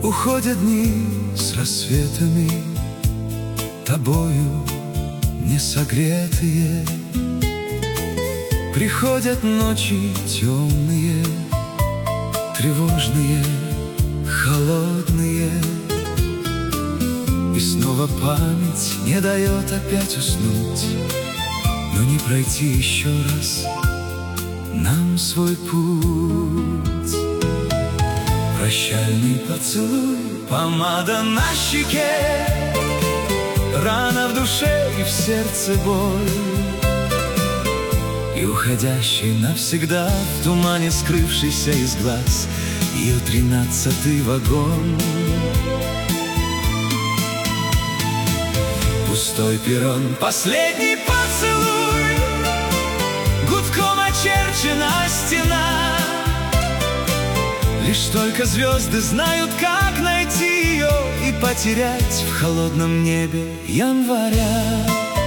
Уходят дни с рассветами, тобою не согретые. Приходят ночи темные, тревожные, холодные. И снова память не дает опять уснуть, но не пройти еще раз нам свой путь. Прощальный поцелуй, помада на щеке, рана в душе и в сердце боль. И уходящий навсегда в тумане, скрывшийся из глаз, ее 13-й вагон. Пустой перрон, последний поцелуй, гудком очерчена стена. Лишь только звезды знают, как найти ее и потерять в холодном небе января.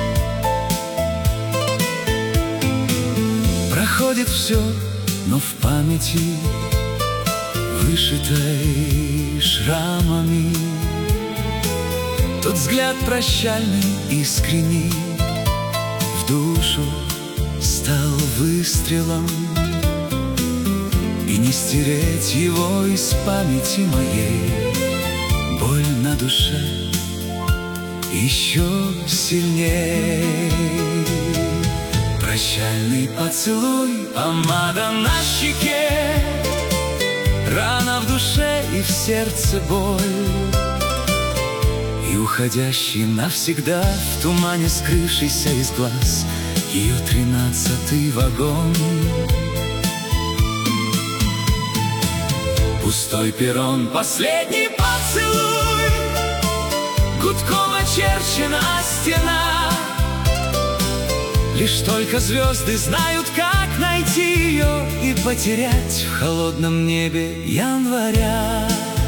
Проходит все, но в памяти, вышитой шрамами, тот взгляд прощальный, искренний, в душу стал выстрелом. И не стереть его из памяти моей, боль на душе еще сильней. Прощальный поцелуй, помада на щеке, рана в душе и в сердце боль. И уходящий навсегда в тумане, скрывшийся из глаз, ее 13-й вагон. Пустой перрон, последний поцелуй, гудком очерчена стена. Лишь только звезды знают, как найти ее и потерять в холодном небе января.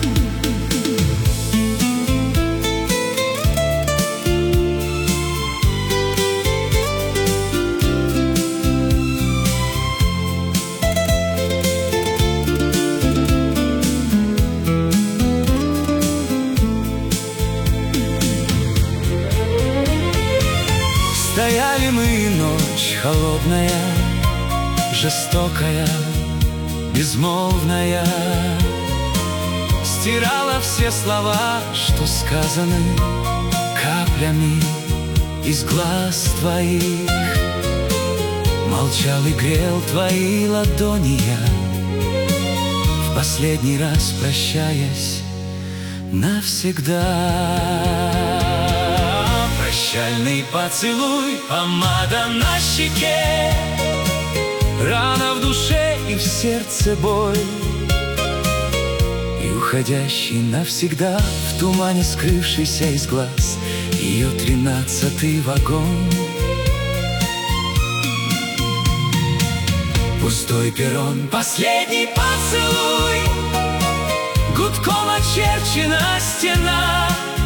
Стояли мы, ночь холодная, жестокая, безмолвная, стирала все слова, что сказаны каплями из глаз твоих. Молчал и грел твои ладони я, в последний раз прощаясь навсегда. Прощальный поцелуй, помада на щеке, рана в душе и в сердце боль. И уходящий навсегда в тумане, скрывшийся из глаз, ее 13-й вагон. Пустой перрон, последний поцелуй, гудком очерчена стена.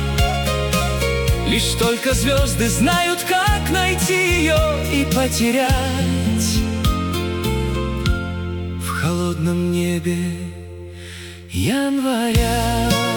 Лишь только звезды знают, как найти ее и потерять в холодном небе января.